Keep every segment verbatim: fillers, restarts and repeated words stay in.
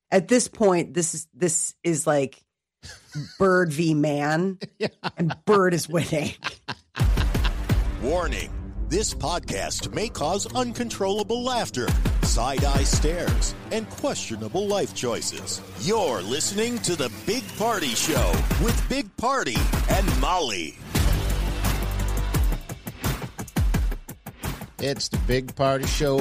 At this point, this is this is like Bird v. Man, yeah. and Bird is winning. Warning. This podcast may cause uncontrollable laughter, side-eye stares, and questionable life choices. You're listening to The Big Party Show with Big Party and Molly. It's the Big Party Show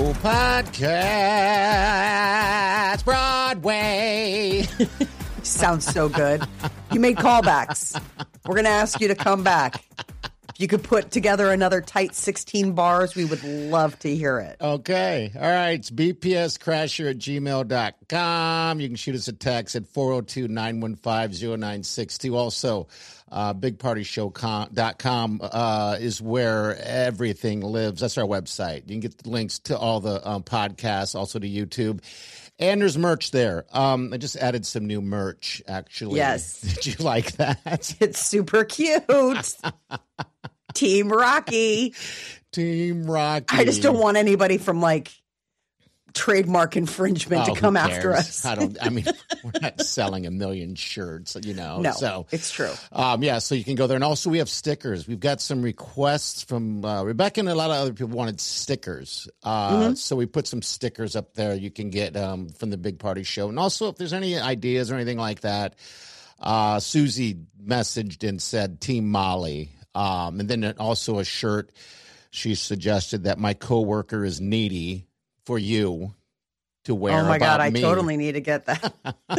podcast, Broadway. Sounds so good. You made callbacks. We're going to ask you to come back. If you could put together another tight sixteen bars, we would love to hear it. Okay. All right. It's b p s crasher at gmail dot com. You can shoot us a text at four oh two, nine one five, oh nine six two. Also, uh, big party show dot com uh, is where everything lives. That's our website. You can get the links to all the um, podcasts, also to YouTube. And there's merch there. Um, I just added some new merch, actually. Yes. Did you like that? It's super cute. Team Rocky. Team Rocky. I just don't want anybody from like trademark infringement oh, to come who after cares? us. I don't, I mean, we're not selling a million shirts, you know. No, so, it's true. Um, yeah, so you can go there. And also we have stickers. We've got some requests from uh, Rebecca and a lot of other people wanted stickers. Uh, mm-hmm. So we put some stickers up there you can get um, from the Big Party Show. And also if there's any ideas or anything like that, uh, Susie messaged and said Team Molly. Um, and then also a shirt. She suggested that my coworker is needy for you to wear. Oh my God, I me. totally need to get that.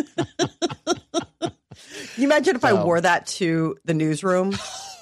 Can you imagine if so, I wore that to the newsroom?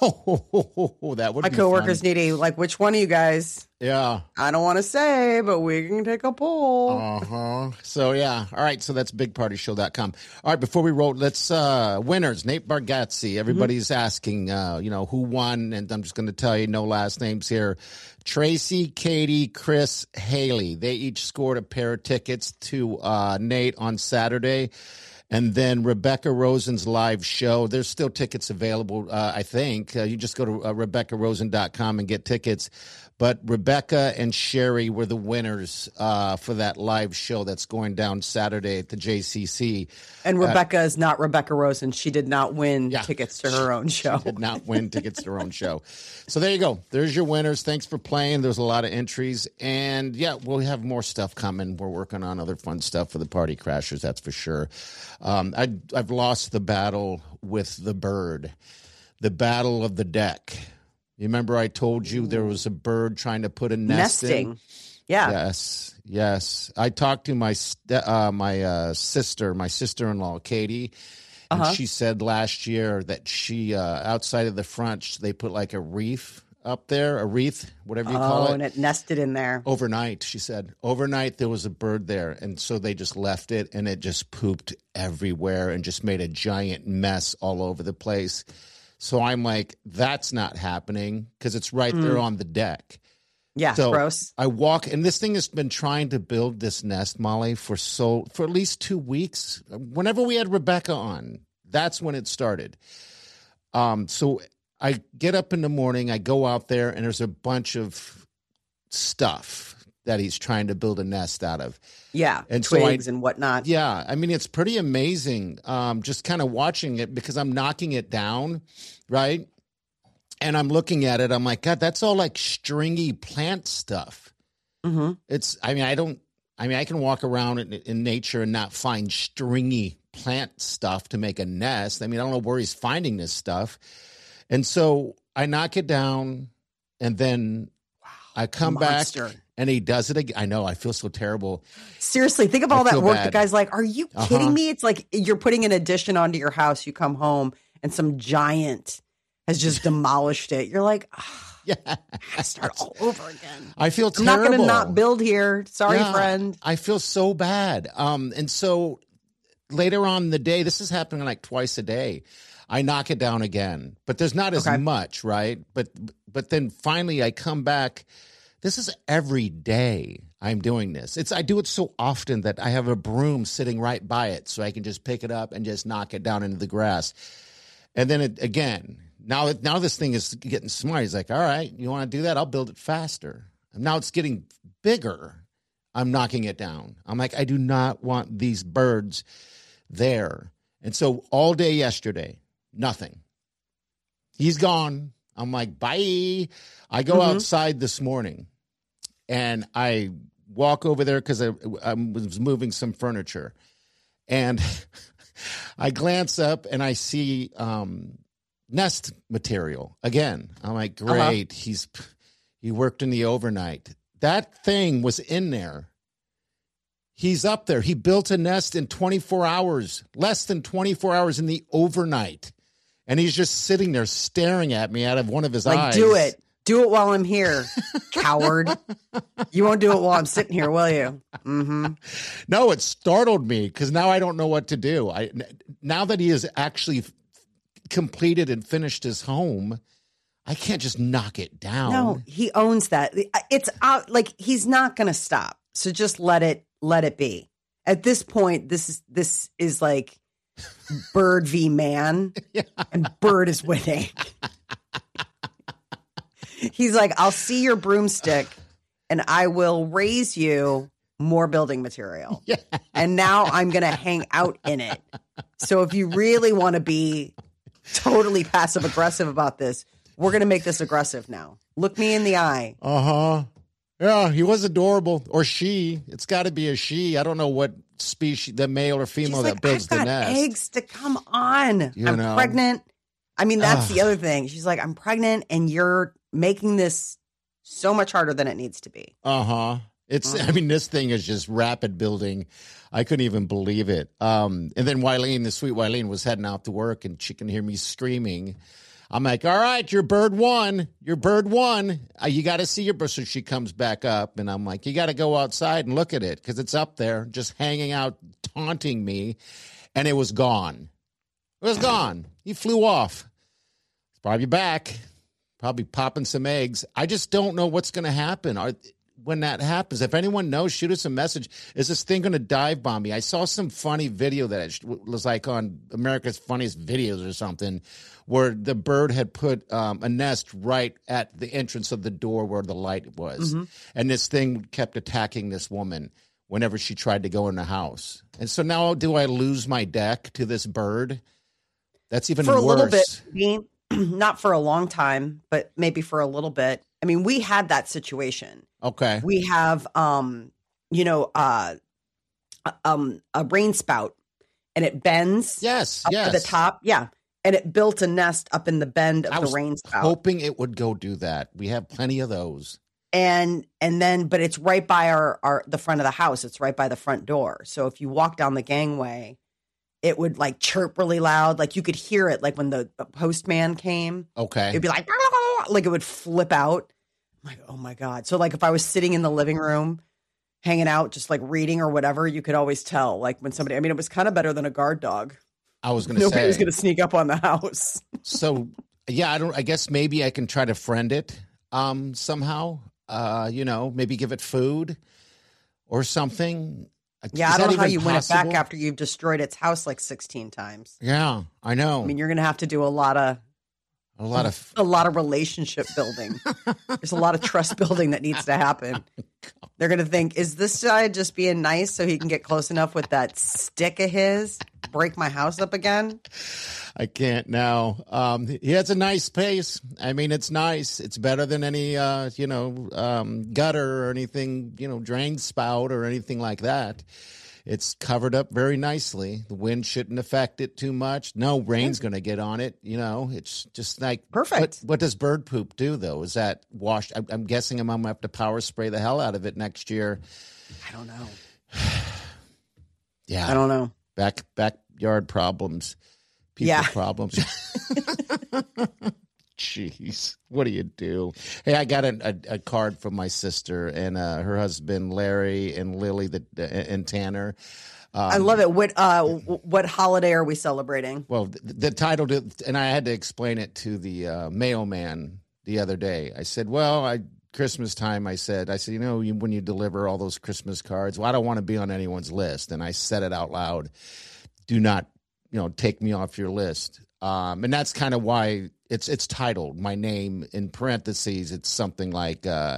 Oh, that would my be coworker's fun. Needy. Like, which one of you guys? Yeah. I don't want to say, but we can take a poll. Uh-huh. So, yeah. All right. So that's big party show dot com. All right. Before we roll, let's, uh, winners, Nate Bargatze. Everybody's mm-hmm. asking, uh, you know, who won. And I'm just going to tell you no last names here. Tracy, Katie, Chris, Haley. They each scored a pair of tickets to uh, Nate on Saturday. And then Rebecca Rosen's live show. There's still tickets available, uh, I think. Uh, you just go to uh, rebecca rosen dot com and get tickets. But Rebecca and Sherry were the winners uh, for that live show that's going down Saturday at the J C C. And Rebecca uh, is not Rebecca Rosen. She did not win yeah, tickets to her own show. She did not win tickets to her own show. So there you go. There's your winners. Thanks for playing. There's a lot of entries. And, yeah, we'll have more stuff coming. We're working on other fun stuff for the Party Crashers, that's for sure. Um, I, I've lost the battle with the bird, the battle of the deck. You remember I told you there was a bird trying to put a nest Nesting. in? Yeah. Yes, yes. I talked to my uh, my uh, sister, my sister-in-law, Katie, and uh-huh. she said last year that she, uh, outside of the front, they put like a reef up there, a wreath, whatever you oh, call it. Oh, and it nested in there. Overnight, she said. Overnight, there was a bird there, and so they just left it, and it just pooped everywhere and just made a giant mess all over the place. So I'm like, that's not happening because it's right mm. there on the deck. Yeah, so gross. I walk, and this thing has been trying to build this nest, Molly, for so for at least two weeks. Whenever we had Rebecca on, that's when it started. Um, so I get up in the morning, I go out there, and there's a bunch of stuff that he's trying to build a nest out of. Yeah, and twigs so I, and whatnot. Yeah, I mean, it's pretty amazing um, just kind of watching it because I'm knocking it down, right? And I'm looking at it. I'm like, God, that's all like stringy plant stuff. Mm-hmm. It's, I mean, I don't, I mean, I can walk around in, in nature and not find stringy plant stuff to make a nest. I mean, I don't know where he's finding this stuff. And so I knock it down and then wow, I come monster. back and he does it again. I know. I feel so terrible. Seriously, think of all I that work. bad. The guy's like, are you kidding uh-huh. me? It's like you're putting an addition onto your house. You come home and some giant has just demolished it. You're like, oh, yeah, I start all over again. I feel I'm terrible. not going to not build here. Sorry, yeah, friend. I feel so bad. Um, and so later on in the day, this is happening like twice a day. I knock it down again, but there's not as okay. much, right? But but then finally I come back. This is every day I'm doing this. It's I do it so often that I have a broom sitting right by it so I can just pick it up and just knock it down into the grass. And then it, again, now now this thing is getting smart. He's like, all right, you want to do that? I'll build it faster. And now it's getting bigger. I'm knocking it down. I'm like, I do not want these birds there. And so all day yesterday, nothing. He's gone. I'm like, bye. I go mm-hmm. outside this morning and I walk over there because I, I was moving some furniture. And I glance up and I see um, nest material again. I'm like, great. Uh-huh. He's he worked in the overnight. That thing was in there. He's up there. He built a nest in twenty-four hours, less than twenty-four hours in the overnight. And he's just sitting there staring at me out of one of his like, eyes. Do it. Do it while I'm here, coward. You won't do it while I'm sitting here, will you? Mm-hmm. No, it startled me because now I don't know what to do. I now that he has actually completed and finished his home, I can't just knock it down. No, he owns that. It's out. Like he's not going to stop. So just let it let it be. At this point, this is this is like Bird v. Man, yeah. and Bird is winning. He's like, I'll see your broomstick and I will raise you more building material. Yeah. And now I'm going to hang out in it. So if you really want to be totally passive aggressive about this, we're going to make this aggressive now. Look me in the eye. Uh-huh. Yeah, he was adorable. Or she. It's got to be a she. I don't know what species, the male or female She's that like, builds I've got the nest. Eggs to come on. You I'm know? pregnant. I mean, that's Ugh. the other thing. She's like, I'm pregnant and you're making this so much harder than it needs to be. Uh-huh. It's, uh-huh. I mean, this thing is just rapid building. I couldn't even believe it. Um, and then Wileen, the sweet Wileen, was heading out to work and she can hear me screaming. I'm like, all right, your bird won. Your bird won. Uh, you got to see your bird. So she comes back up and I'm like, you got to go outside and look at it because it's up there just hanging out, taunting me. And it was gone. It was gone. He flew off. It's probably back. Probably popping some eggs. I just don't know what's going to happen Are, when that happens. If anyone knows, shoot us a message. Is this thing going to dive bomb me? I saw some funny video that was like on America's Funniest Videos or something where the bird had put um, a nest right at the entrance of the door where the light was. Mm-hmm. And this thing kept attacking this woman whenever she tried to go in the house. And so now do I lose my deck to this bird? That's even for worse. For a little bit, Bean. Not for a long time, but maybe for a little bit. I mean, we had that situation. Okay. We have, um, you know, uh, um, a rain spout, and it bends. Yes, up yes. to the top. Yeah, and it built a nest up in the bend of I the was rain spout. Hoping it would go do that. We have plenty of those. And and then, but it's right by our, our the front of the house. It's right by the front door. So if you walk down the gangway, it would like chirp really loud. Like you could hear it like when the postman came. Okay. It'd be like, like it would flip out. I'm like, oh my God. So like if I was sitting in the living room, hanging out, just like reading or whatever, you could always tell like when somebody, I mean, it was kind of better than a guard dog. I was going to say. Nobody was going to sneak up on the house. So yeah, I don't, I guess maybe I can try to friend it um, somehow, uh, you know, maybe give it food or something. Yeah, Is I don't know how you possible? win it back after you've destroyed its house like sixteen times. Yeah, I know. I mean, you're going to have to do a lot of a lot of a lot of relationship building. There's a lot of trust building that needs to happen. They're going to think, is this guy just being nice so he can get close enough with that stick of his, break my house up again? I can't now. Um, he has a nice pace. I mean, it's nice. It's better than any, uh, you know, um, gutter or anything, you know, drain spout or anything like that. It's covered up very nicely. The wind shouldn't affect it too much. No rain's going to get on it. You know, it's just like perfect. What, what does bird poop do, though? Is that washed? I'm, I'm guessing I'm going to have to power spray the hell out of it next year. I don't know. Yeah. I don't know. Back backyard problems. People yeah. problems. Jeez, what do you do? Hey, I got a, a, a card from my sister and uh, her husband, Larry, and Lily, the, uh, and Tanner. Um, I love it. What uh, what holiday are we celebrating? Well, the, the title, to, and I had to explain it to the uh, mailman the other day. I said, well, I Christmas time, I said, I said, you know, you, when you deliver all those Christmas cards, well, I don't want to be on anyone's list. And I said it out loud. Do not, you know, take me off your list. Um, and that's kind of why it's it's titled my name in parentheses. It's something like uh,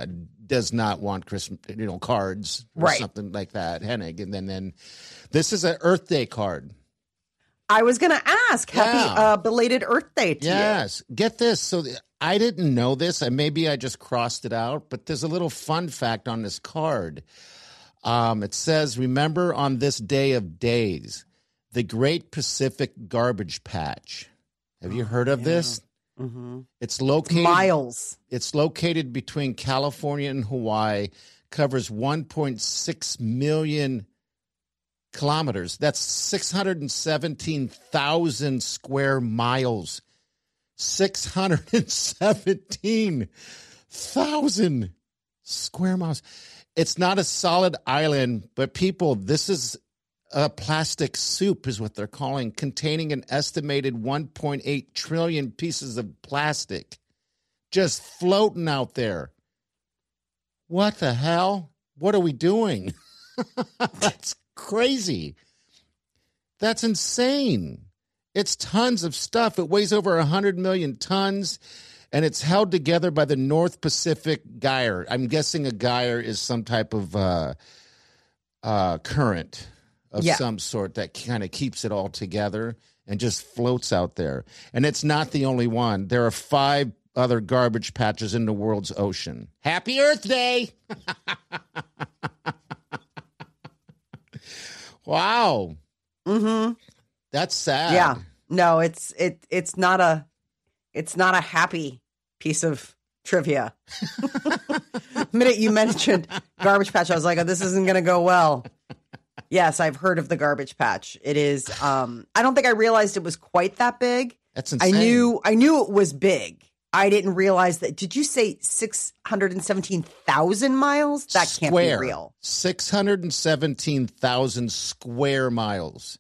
does not want Christmas, you know, cards or right. something like that. Hennig. And then, then this is an Earth Day card. I was going to ask, happy Yeah. uh, belated Earth Day to yes. you. Get this. So th- I didn't know this, and maybe I just crossed it out, but there's a little fun fact on this card. Um, it says, remember on this day of days, the Great Pacific Garbage Patch. Have you heard of yeah. this? Mm-hmm. It's located it's miles. It's located between California and Hawaii, covers one point six million kilometers. That's six hundred seventeen thousand square miles. six hundred seventeen thousand square miles. It's not a solid island, but people, this is a plastic soup is what they're calling, containing an estimated one point eight trillion pieces of plastic just floating out there. What the hell? What are we doing? That's crazy. That's insane. It's tons of stuff. It weighs over one hundred million tons, and it's held together by the North Pacific Gyre. I'm guessing a gyre is some type of uh, uh, current of yeah. some sort that kind of keeps it all together and just floats out there. And it's not the only one. There are five other garbage patches in the world's ocean. Happy Earth Day! Wow. Mm-hmm. That's sad. Yeah. No, it's it it's not a it's not a happy piece of trivia. The minute you mentioned Garbage Patch, I was like, oh, this isn't gonna go well. Yes, I've heard of the Garbage Patch. It is um I don't think I realized it was quite that big. That's insane. I knew I knew it was big. I didn't realize that. Did you say six hundred seventeen thousand miles? That can't Square. be real. six hundred seventeen thousand square miles.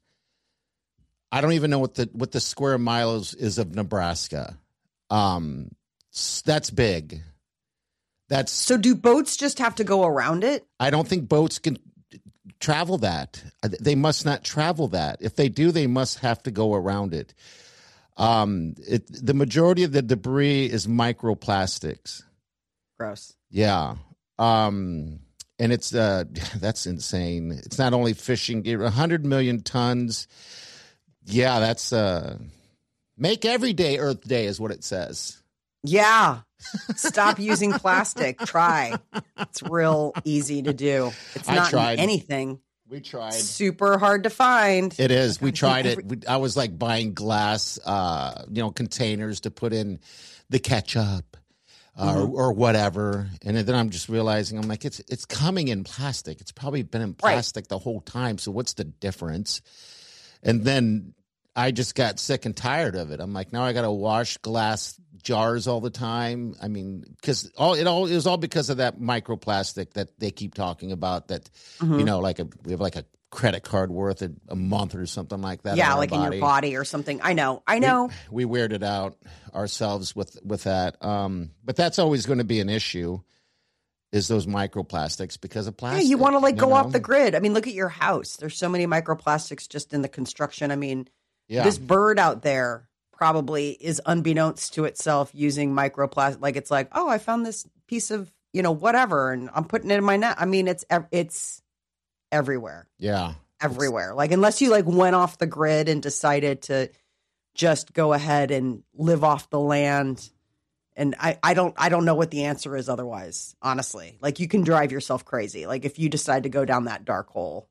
I don't even know what the what the square miles is of Nebraska. Um, that's big. That's So do boats just have to go around it? I don't think boats can travel that. They must not travel that. If they do, they must have to go around it. Um, it the majority of the debris is microplastics. Gross. Yeah. Um, and it's uh, that's insane. It's not only fishing gear, one hundred million tons. Yeah, that's uh, make every day Earth Day is what it says. Yeah. Stop using plastic. Try. It's real easy to do. It's I not tried. anything. We tried. Super hard to find. It is. We tried every- it. We, I was like buying glass, uh, you know, containers to put in the ketchup uh, Mm-hmm. or, or whatever. And then I'm just realizing, I'm like, it's it's coming in plastic. It's probably been in plastic the whole time. So what's the difference? And then I just got sick and tired of it. I'm like, now I got to wash glass jars all the time. I mean, because all it all it was all because of that microplastic that they keep talking about. That Mm-hmm. you know, like a we have like a credit card worth a, a month or something like that. Yeah, our like in body. your body or something. I know. I know. We, we weirded out ourselves with with that. Um, but that's always going to be an issue. Is those microplastics because of Yeah, plastic? you want to like go know? off the grid. I mean, look at your house. There's so many microplastics just in the construction. I mean, Yeah. this bird out there probably is unbeknownst to itself using microplastic. Like it's like, oh, I found this piece of, you know, whatever, and I'm putting it in my net. I mean, it's ev- it's everywhere, Yeah. everywhere. Like unless you like went off the grid and decided to just go ahead and live off the land. And I, I don't I don't know what the answer is otherwise, honestly. Like you can drive yourself crazy. Like if you decide to go down that dark hole.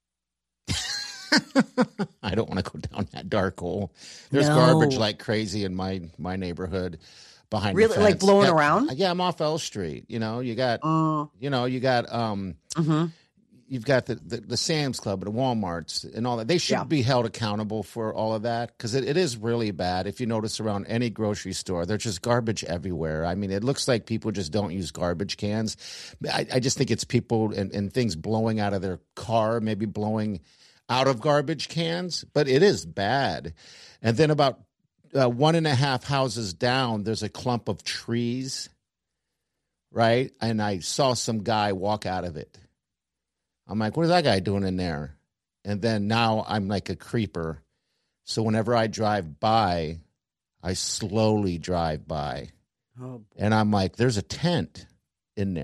I don't want to go down that dark hole. There's No. garbage like crazy in my my neighborhood behind Really? the Like fence. blowing Yeah, around? Yeah, I'm off L Street. You know, you got Uh, you know, you got um mm-hmm. you've got the, the, the Sam's Club and the Walmarts and all that. They should Yeah. be held accountable for all of that because it, it is really bad. If you notice around any grocery store, there's just garbage everywhere. I mean, it looks like people just don't use garbage cans. I, I just think it's people and, and things blowing out of their car, maybe blowing out of garbage cans, but it is bad. And then about uh, one and a half houses down, there's a clump of trees, right? And I saw some guy walk out of it. I'm like, what is that guy doing in there? And then now I'm like a creeper. So whenever I drive by, I slowly drive by. Oh, And I'm like, there's a tent in there.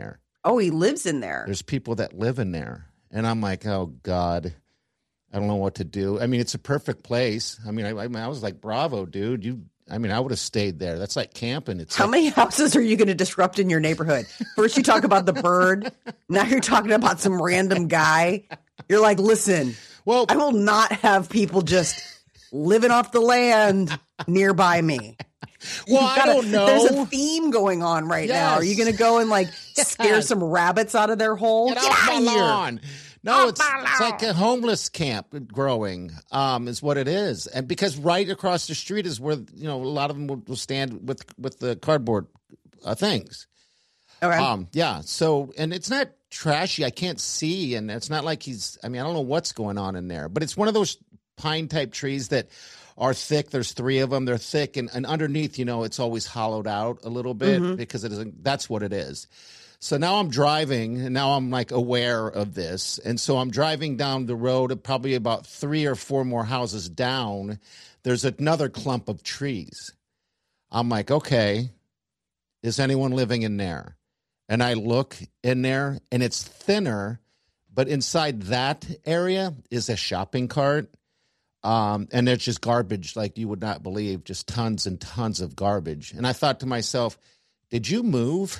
Oh, he lives in there. There's people that live in there. And I'm like, oh, God, I don't know what to do. I mean, it's a perfect place. I mean, I, I, mean, I was like, bravo, dude. You, I mean, I would have stayed there. That's like camping. It's How like, many houses are you going to disrupt in your neighborhood? First you talk about the bird. Now you're talking about some random guy. You're like, listen, well, I will not have people just living off the land nearby me. well, You've I gotta- don't know. There's a theme going on right now. Are you Yes. going to go and like scare Yes. some rabbits out of their hole? Get Get off out my of here. lawn. No, Off it's my it's lawn. like a homeless camp growing, um, is what it is. And because right across the street is where, you know, a lot of them will, will stand with with the cardboard uh, things. Okay. Um, yeah. So, and it's not trashy. I can't see, and it's not like he's. I mean, I don't know what's going on in there, but it's one of those pine type trees that are thick. There's three of them. They're thick, and, and underneath, you know, it's always hollowed out a little bit Mm-hmm. because it is. That's what it is. So now I'm driving, and now I'm like aware of this, and so I'm driving down the road, probably about three or four more houses down. There's another clump of trees. I'm like, okay, is anyone living in there? And I look in there, and it's thinner, but inside that area is a shopping cart. Um, and there's just garbage like you would not believe, just tons and tons of garbage. And I thought to myself, did you move?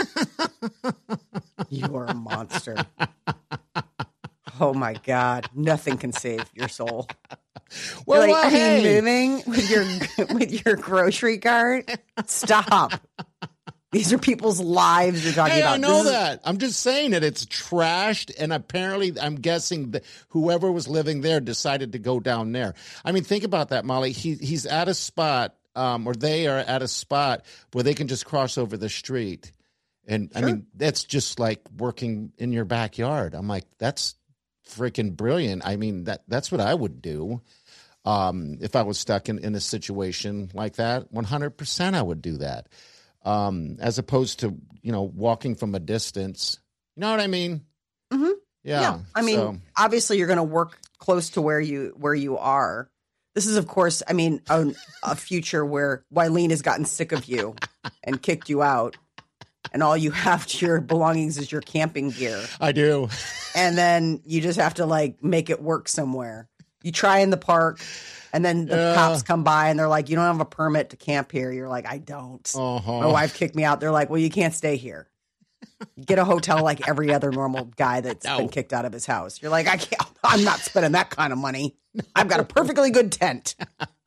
You are a monster. Oh my God. Nothing can save your soul. Well, You're like, well, are hey. you moving with your with your grocery cart? Stop. These are people's lives you're talking Hey, about. I know This is- that. I'm just saying that it's trashed, and apparently, I'm guessing that whoever was living there decided to go down there. I mean, think about that, Molly. He he's at a spot, um, or they are at a spot where they can just cross over the street, and I mean, that's just like working in your backyard. I'm like, that's freaking brilliant. I mean, that that's what I would do. Um, if I was stuck in, in a situation like that, one hundred percent I would do that. Um, as opposed to, you know, walking from a distance. You know what I mean? Mhm. Yeah. Yeah. I mean, so- obviously you're going to work close to where you where you are. This is, of course, I mean, a, a future where Wileen has gotten sick of you and kicked you out, and all you have to your belongings is your camping gear. I do. And then you just have to like make it work somewhere. You try in the park, and then the Yeah. cops come by and they're like, "You don't have a permit to camp here." You're like, "I don't." Uh-huh. My wife kicked me out. They're like, "Well, you can't stay here. Get a hotel like every other normal guy that's No. been kicked out of his house." You're like, "I can't. I'm not spending that kind of money. I've got a perfectly good tent."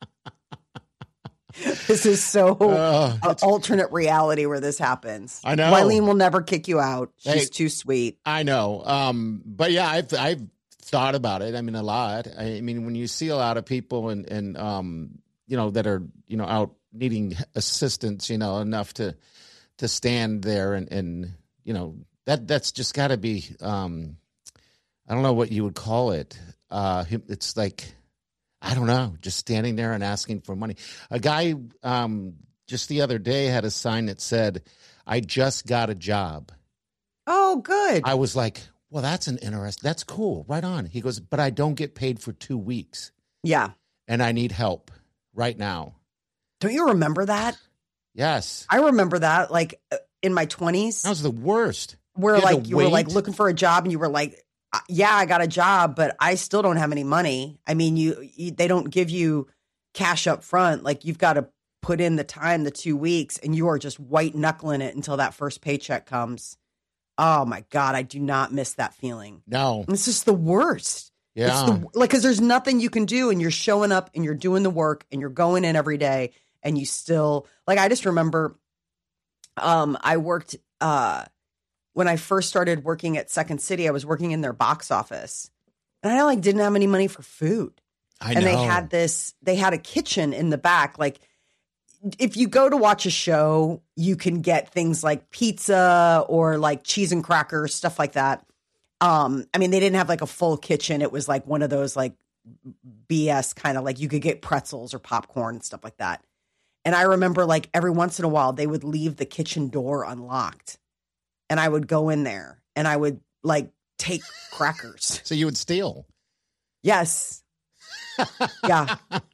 This is so Uh, an alternate reality where this happens. I know. Wileen will never kick you out. She's Hey. too sweet. I know. Um, but yeah, I've I've thought about it. I mean, a lot. I mean, when you see a lot of people and and um, you know, that are, you know, out needing assistance, you know, enough to to stand there and and you know, that that's just got to be um, I don't know what you would call it. Uh, it's like, I don't know, just standing there and asking for money. A guy um, just the other day had a sign that said, "I just got a job." Oh, good. I was like, well, that's an interest. That's cool. Right on. He goes, but I don't get paid for two weeks yeah. and I need help right now. Don't you remember that? Yes. I remember that, like uh, in my twenties, That was the worst. where you had like to you were like wait? looking for a job, and you were like, uh, "Yeah, I got a job, but I still don't have any money." I mean, you, you they don't give you cash up front. Like you've got to put in the time, the two weeks, and you are just white knuckling it until that first paycheck comes. Oh my God, I do not miss that feeling. No. It's just the worst. It's Yeah. the, like, because there's nothing you can do, and you're showing up and you're doing the work and you're going in every day, and you still, like, I just remember um, I worked, uh, when I first started working at Second City, I was working in their box office, and I like didn't have any money for food. I and know. they had this, they had a kitchen in the back. Like, if you go to watch a show, you can get things like pizza or like cheese and crackers, stuff like that. Um, I mean, they didn't have like a full kitchen. It was like one of those like B S kind of like you could get pretzels or popcorn and stuff like that. And I remember like every once in a while they would leave the kitchen door unlocked, and I would go in there and I would like take crackers. So you would steal. Yes. Yeah.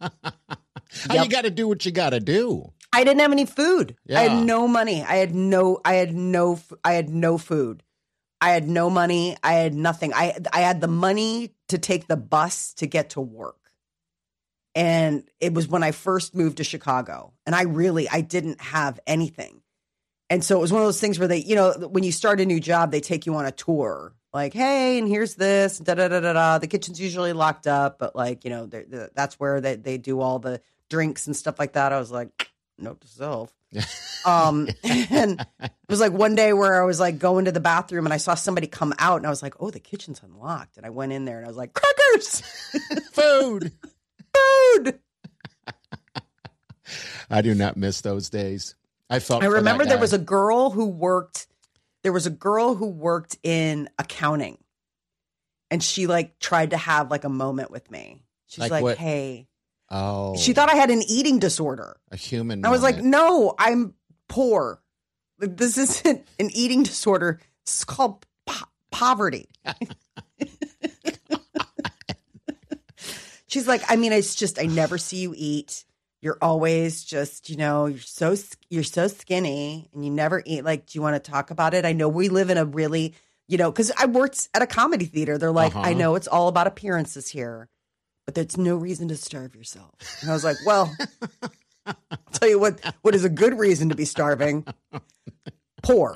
How Yep. you got to do what you got to do. I didn't have any food. I Yeah. had no money. I had no, I had no, f- I had no food. I had no money. I had nothing. I I had the money to take the bus to get to work. And it was when I first moved to Chicago. And I really, I didn't have anything. And so it was one of those things where they, you know, when you start a new job, they take you on a tour. Like, hey, and here's this, da da da da da. The kitchen's usually locked up, but like, you know, they're, they're, that's where they, they do all the drinks and stuff like that. I was like, note to self. um, and it was like one day where I was like going to the bathroom and I saw somebody come out and I was like, oh, the kitchen's unlocked. And I went in there and I was like, crackers, food, food. I do not miss those days. I felt. I for remember that there guy. was a girl who worked. There was a girl who worked in accounting, and she like tried to have like a moment with me. She's Like like, what? "Hey," oh, she thought I had an eating disorder. a human. I was like, moment. "No, I'm poor. Like, this isn't an eating disorder. It's called po- poverty." She's like, "I mean, it's just I never see you eat. You're always just, you know, you're so you're so skinny and you never eat. Like, do you want to talk about it? I know we live in a really, you know, because I worked at a comedy theater. They're like, Uh-huh. I know it's all about appearances here, but there's no reason to starve yourself." And I was like, well, I'll tell you what, what is a good reason to be starving? Poor.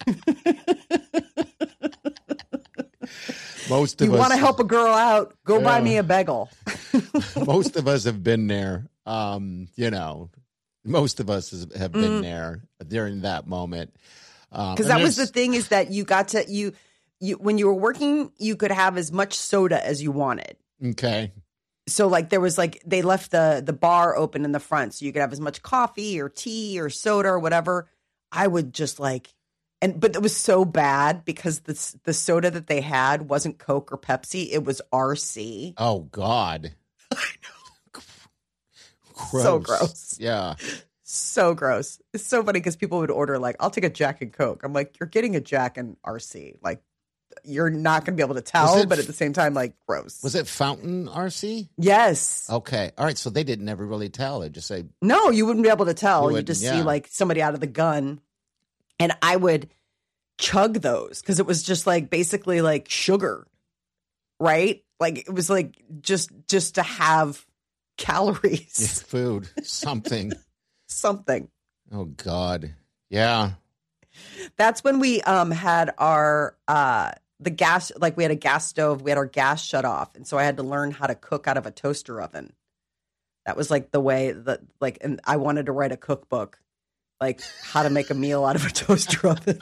Most of You us want to help a girl out? Go buy Yeah. me a bagel. most of us have been there. Um, you know, most of us has, have been Mm. there during that moment. Um, Because and that was the there's- thing is that you got to you you when you were working, you could have as much soda as you wanted. okay. So like there was like they left the the bar open in the front, so you could have as much coffee or tea or soda or whatever. I would just like and but it was so bad because the the soda that they had wasn't Coke or Pepsi, it was R C. Oh God. I know. Gross. So gross. Yeah. So gross. It's so funny because people would order like, I'll take a Jack and Coke. I'm like, you're getting a Jack and R C. Like, you're not going to be able to tell, it- but at the same time, like, gross. Was it Fountain R C? Yes. Okay. All right. So they didn't ever really tell. They just say, No, you wouldn't be able to tell. You You wouldn't, just yeah. see like somebody out of the gun. And I would chug those because it was just like basically like sugar, right? Like it was like just just to have calories, food, something. something. Oh God. Yeah. That's when we um had our uh the gas, like we had a gas stove, we had our gas shut off, and so I had to learn how to cook out of a toaster oven. That was like the way that like, and I wanted to write a cookbook, like how to make a meal out of a toaster oven.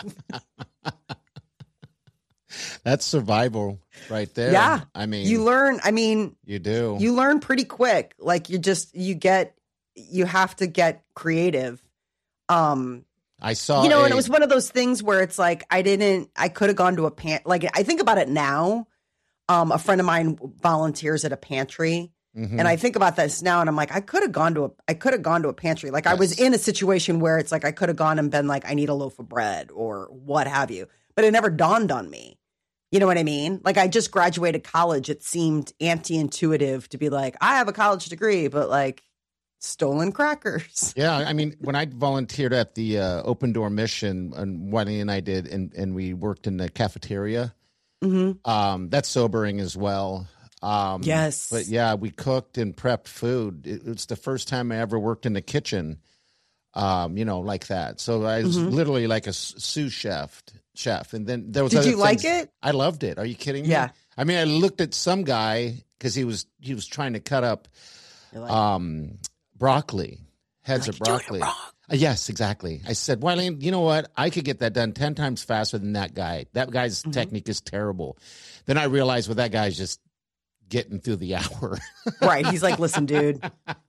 That's survival right there. Yeah. I mean, You learn, I mean, you do. you learn pretty quick. Like you just, you get, you have to get creative. Um, I saw, you know, a, and it was one of those things where it's like, I didn't, I could have gone to a pan, like I think about it now. Um, a friend of mine volunteers at a pantry. Mhm. And I think about this now and I'm like, I could have gone to a, I could have gone to a pantry. Like I was Yes. in a situation where it's like, I could have gone and been like, I need a loaf of bread or what have you, but it never dawned on me. You know what I mean? Like I just graduated college. It seemed anti-intuitive to be like, I have a college degree, but like stolen crackers. Yeah, I mean, when I volunteered at the uh, Open Door Mission, and Wiley and I did, and, and we worked in the cafeteria, Mm-hmm. um, that's sobering as well. Um, Yes. But yeah, we cooked and prepped food. It, it's the first time I ever worked in the kitchen, um, you know, like that. So I was Mhm. literally like a s- sous chef. Chef, and then there was. Did other you like things. it? I loved it. Are you kidding me? Yeah. I mean, I looked at some guy because he was he was trying to cut up You're like, um, broccoli, heads of You're like, "You're doing broccoli. it wrong." Uh, yes, exactly. I said, Wiley, you know what? I could get that done ten times faster than that guy. That guy's Mm-hmm. technique is terrible. Then I realized, well, that guy's just getting through the hour. right. He's like, listen, dude,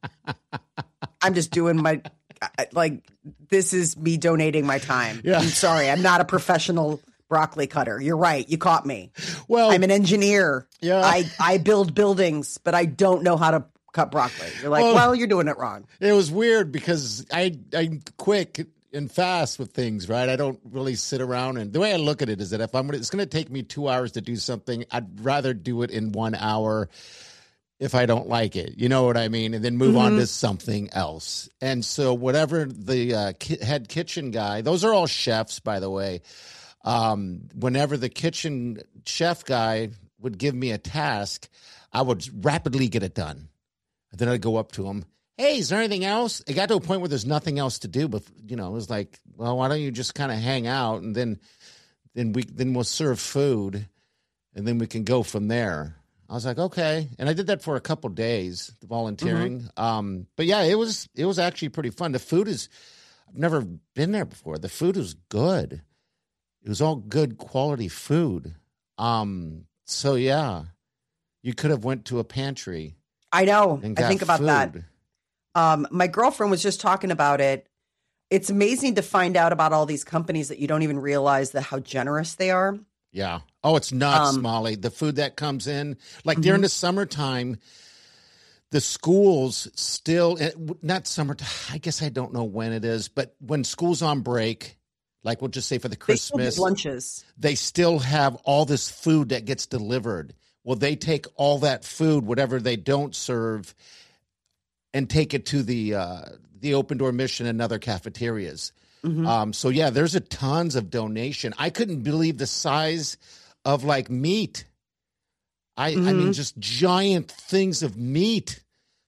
I'm just doing my, I- like, this is me donating my time. Yeah. I'm sorry. I'm not a professional broccoli cutter. You're right. You caught me. Well, I'm an engineer. Yeah. I, I build buildings, but I don't know how to cut broccoli. You're like, Well- well, you're doing it wrong. it was weird because I I'm quick and fast with things, right? I don't really sit around. And the way I look at it is that if I'm gonna, it's going to take me two hours to do something, I'd rather do it in one hour. If I don't like it, you know what I mean? And then move on Mm-hmm. to something else. And so whatever the uh, ki- head kitchen guy, those are all chefs, by the way. um, whenever the kitchen chef guy would give me a task, I would rapidly get it done. And then I'd go up to him. Hey, is there anything else? It got to a point where there's nothing else to do, but you know, it was like, well, why don't you just kind of hang out and then, then we, then we'll serve food and then we can go from there. I was like, okay. And I did that for a couple days, volunteering. Mm-hmm. Um, but yeah, it was, it was actually pretty fun. The food is, I've never been there before. The food was good. It was all good quality food. Um, so yeah, you could have went to a pantry. I know. And I got think about food. that. Um, my girlfriend was just talking about it. It's amazing to find out about all these companies that you don't even realize that how generous they are. Yeah. Oh, it's nuts, Um, Molly. The food that comes in, like mm-hmm. during the summertime, the schools still, not summertime, I guess I don't know when it is, but when school's on break, like we'll just say for the Christmas, they still do lunches. They still have all this food that gets delivered. Well, they take all that food, whatever they don't serve, and take it to the uh, the Open Door Mission and other cafeterias. Mm-hmm. Um, so yeah, there's a tons of donation. I couldn't believe the size of like meat. I mm-hmm. I mean, just giant things of meat.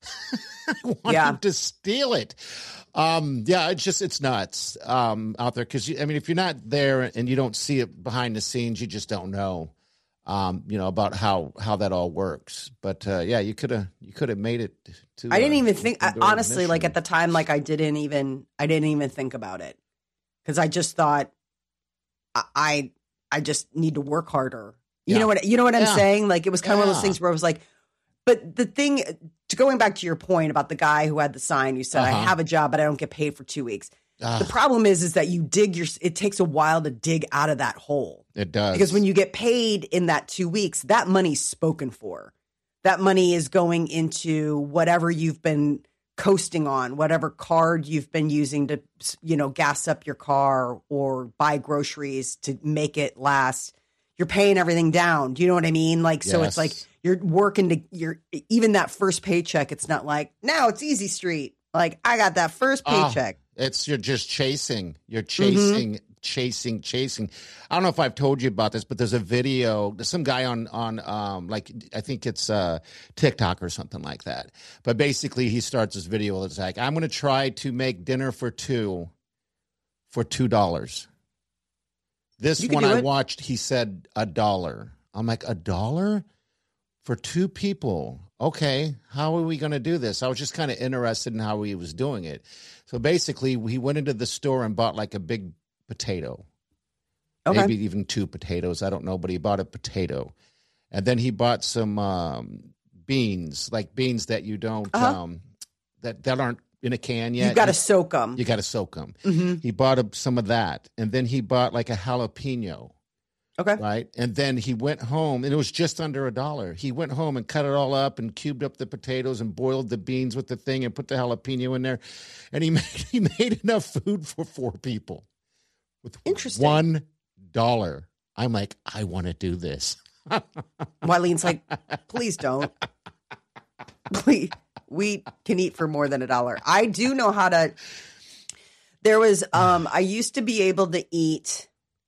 I wanted yeah. to steal it. Um, yeah, it's just it's nuts um, out there because I mean, if you're not there and you don't see it behind the scenes, you just don't know. Um, you know, about how, how that all works. But, uh, yeah, you could have, you could have made it to, I didn't uh, even think, I, honestly, mission. like at the time, like I didn't even, I didn't even think about it. Cause I just thought I, I, I just need to work harder. You yeah. know what, you know what I'm yeah. saying? Like it was kind yeah. of one of those things where I was like, but the thing, to going back to your point about the guy who had the sign who said, uh-huh. I have a job, but I don't get paid for two weeks. Ugh. The problem is, is that you dig your, it takes a while to dig out of that hole. It does. Because when you get paid in that two weeks, that money's spoken for. That money is going into whatever you've been coasting on, whatever card you've been using to, you know, gas up your car or buy groceries to make it last. You're paying everything down. Do you know what I mean? Like, so yes. it's like you're working to, you're, even that first paycheck, it's not like, now it's easy street. Like, I got that first paycheck. Oh. It's you're just chasing. You're chasing, mm-hmm. chasing, chasing. I don't know if I've told you about this, but there's a video. There's some guy on on um like I think it's uh TikTok or something like that. But basically, he starts this video. It's like I'm going to try to make dinner for two for two dollars. This one I watched, he said a dollar. I'm like a dollar for two people. Okay, how are we going to do this? I was just kind of interested in how he was doing it. So basically, he went into the store and bought like a big potato, okay. maybe even two potatoes. I don't know, but he bought a potato. And then he bought some um, beans, like beans that you don't, uh-huh. um, that, that aren't in a can yet. You got to soak them. You got to soak them. Mm-hmm. He bought a, some of that. And then he bought like a jalapeno. Okay. Right. And then he went home and it was just under a dollar. He went home and cut it all up and cubed up the potatoes and boiled the beans with the thing and put the jalapeno in there. And he made, he made enough food for four people with Interesting. one dollar. I'm like, I want to do this. Wylene's like, please don't. Please. We can eat for more than a dollar. I do know how to. There was, um, I used to be able to eat.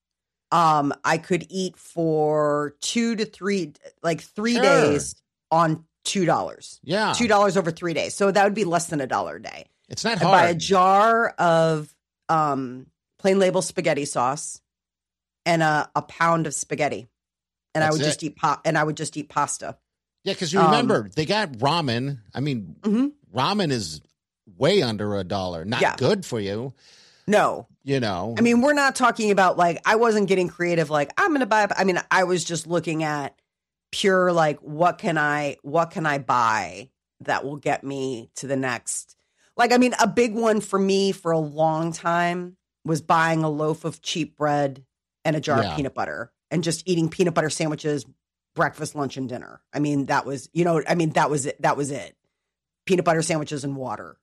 Um, I could eat for two to three, like three sure. days on two dollars. Yeah, two dollars over three days. So that would be less than a dollar a day. It's not I'd hard. buy a jar of um plain label spaghetti sauce and a, a pound of spaghetti, and That's I would it. just eat pa- and I would just eat pasta. Yeah, because you remember um, they got ramen. I mean, mm-hmm. ramen is way under a dollar. Not yeah. good for you. No. You know, I mean, we're not talking about like, I wasn't getting creative. Like I'm going to buy, I mean, I was just looking at pure, like, what can I, what can I buy that will get me to the next, like, I mean, a big one for me for a long time was buying a loaf of cheap bread and a jar yeah. of peanut butter and just eating peanut butter sandwiches, breakfast, lunch, and dinner. I mean, that was, you know, I mean, that was it. That was it. Peanut butter sandwiches and water.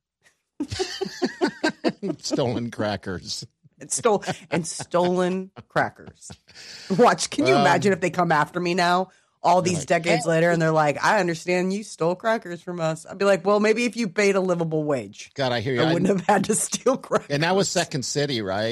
Stolen crackers. And stole and stolen crackers. Watch, can you um, imagine if they come after me now, all these like, decades hey. later, and they're like, "I understand you stole crackers from us." I'd be like, "Well, maybe if you paid a livable wage, God, I hear you. I wouldn't I, have had to steal crackers." And that was Second City, right?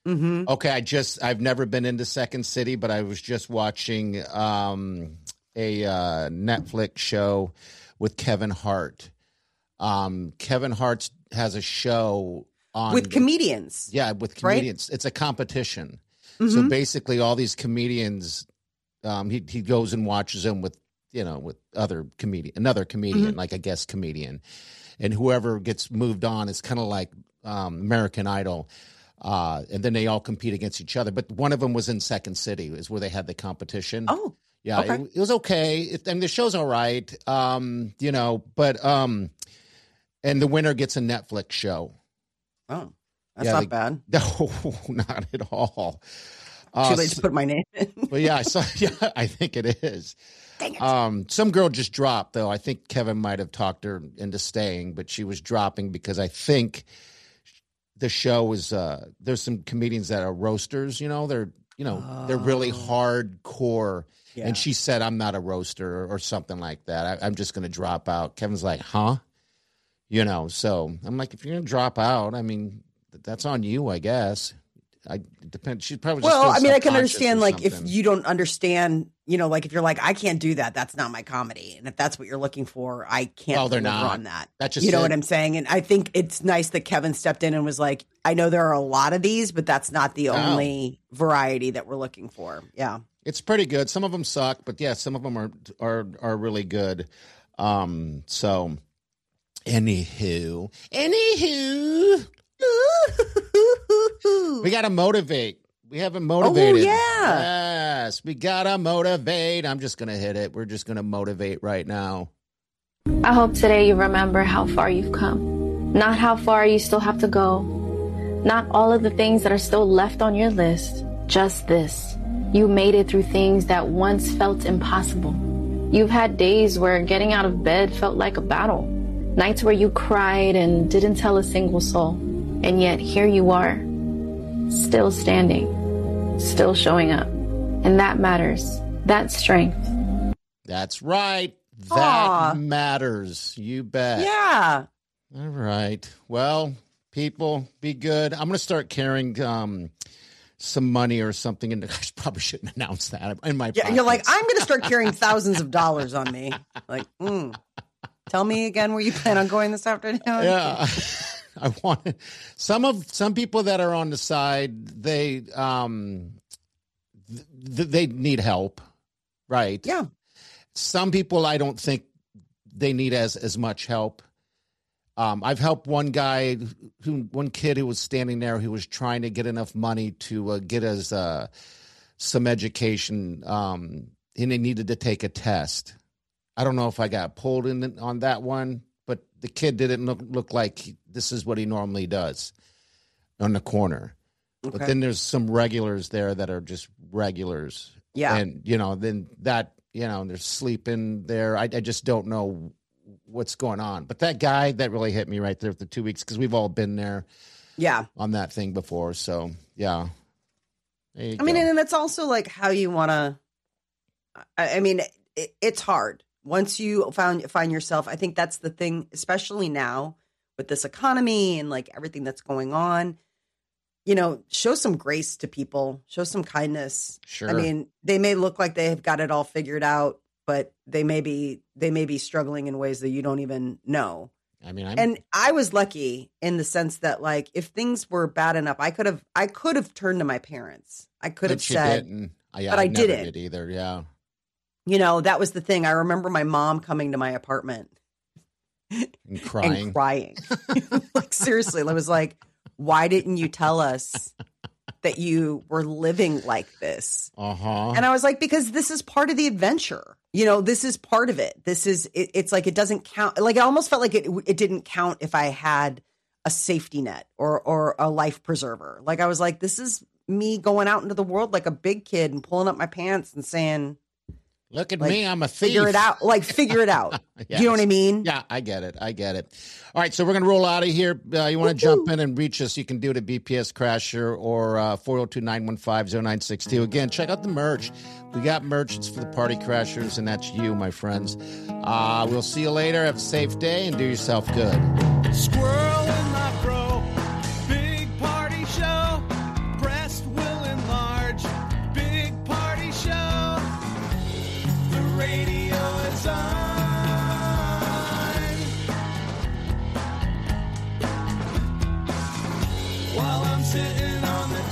Mm-hmm. Okay, I just I've never been into Second City, but I was just watching um, a uh, Netflix show with Kevin Hart. Um, Kevin Hart has a show on with comedians. Yeah, with comedians. Right? It's a competition. Mm-hmm. So basically, all these comedians, um, he he goes and watches them with you know with other comedian, another comedian, mm-hmm. like a guest comedian, and whoever gets moved on is kind of like um, American Idol. Uh, and then they all compete against each other. But one of them was in Second City, is where they had the competition. Oh, yeah, okay. it, it was okay. It, I mean, the show's all right, um, you know. But um, and the winner gets a Netflix show. Oh, that's yeah, not they, bad. No, not at all. Uh, Too late to put my name in. But yeah, I saw. Yeah, I think it is. Dang it. Um, some girl just dropped though. I think Kevin might have talked her into staying, but she was dropping because I think. The show is uh, there's some comedians that are roasters, you know, they're you know oh. they're really hardcore, yeah. And she said I'm not a roaster or, or something like that. I, I'm just going to drop out. Kevin's like, huh, you know. So I'm like, if you're going to drop out, I mean, that's on you, I guess. I depend. She's probably just well. I mean, I can understand like something. If you don't understand, you know, like if you're like, I can't do that. That's not my comedy. And if that's what you're looking for, I can't well, they're deliver not. on that. That's just you know it. what I'm saying. And I think it's nice that Kevin stepped in and was like, I know there are a lot of these, but that's not the no. only variety that we're looking for. Yeah, it's pretty good. Some of them suck, but yeah, some of them are are are really good. Um, so, anywho, anywho. We got to motivate. We haven't motivated. Oh, yeah. Yes, we got to motivate. I'm just going to hit it. We're just going to motivate right now. I hope today you remember how far you've come. Not how far you still have to go. Not all of the things that are still left on your list. Just this. You made it through things that once felt impossible. You've had days where getting out of bed felt like a battle. Nights where you cried and didn't tell a single soul. And yet here you are, still standing, still showing up. And that matters. That's strength. That's right. That Aww. matters. You bet. Yeah. All right. Well, people, be good. I'm going to start carrying um, some money or something. And I probably shouldn't announce that in my Yeah, pockets. you're like, I'm going to start carrying thousands of dollars on me. Like, mm. Tell me again where you plan on going this afternoon. Yeah. I want some of some people that are on the side. They um, th- they need help, right? Yeah. Some people I don't think they need as as much help. Um, I've helped one guy, who one kid who was standing there who was trying to get enough money to uh, get us uh, some education, um, and he needed to take a test. I don't know if I got pulled in on that one, but the kid didn't look look like he, this is what he normally does on the corner. Okay. But then there's some regulars there that are just regulars. Yeah. And, you know, then that, you know, they're sleeping there. I, I just don't know what's going on. But that guy, that really hit me right there for the two weeks because we've all been there. Yeah. On that thing before. So, yeah. There you I go. mean, and it's also like how you want to, I, I mean, it, it's hard. Once you found, find yourself, I think that's the thing, especially now with this economy and like everything that's going on, you know, show some grace to people, show some kindness. Sure. I mean, they may look like they have got it all figured out, but they may be, they may be struggling in ways that you don't even know. I mean, I'm... and I was lucky in the sense that like, if things were bad enough, I could have, I could have turned to my parents. I could have said, didn't. Yeah, but I, I never didn't did either. Yeah. You know, that was the thing. I remember my mom coming to my apartment and crying. And crying. Like, seriously, I was like, why didn't you tell us that you were living like this? Uh-huh. And I was like, because this is part of the adventure. You know, this is part of it. This is, it, it's like, it doesn't count. Like, it almost felt like it, it didn't count if I had a safety net or, or a life preserver. Like, I was like, this is me going out into the world like a big kid and pulling up my pants and saying, look at like, me, I'm a thief. Figure it out. Like, figure it out. Yes. You know what I mean? Yeah, I get it. I get it. All right, so we're going to roll out of here. Uh, you want to jump in and reach us, you can do it at B P S Crasher or uh, four oh two, nine one five, oh nine six two. Again, check out the merch. We got merch. It's for the Party Crashers, and that's you, my friends. Uh, we'll see you later. Have a safe day, and do yourself good. Squirrel in my fro, big party show. Brad sitting on the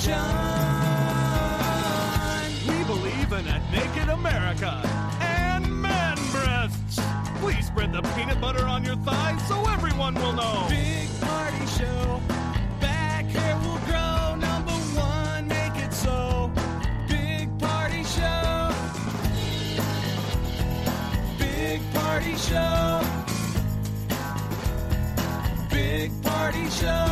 john. We believe in a naked America and man breasts. Please spread the peanut butter on your thighs so everyone will know. Big party show. Back hair will grow. Number one, make it so. Big party show. Big party show. Big party show.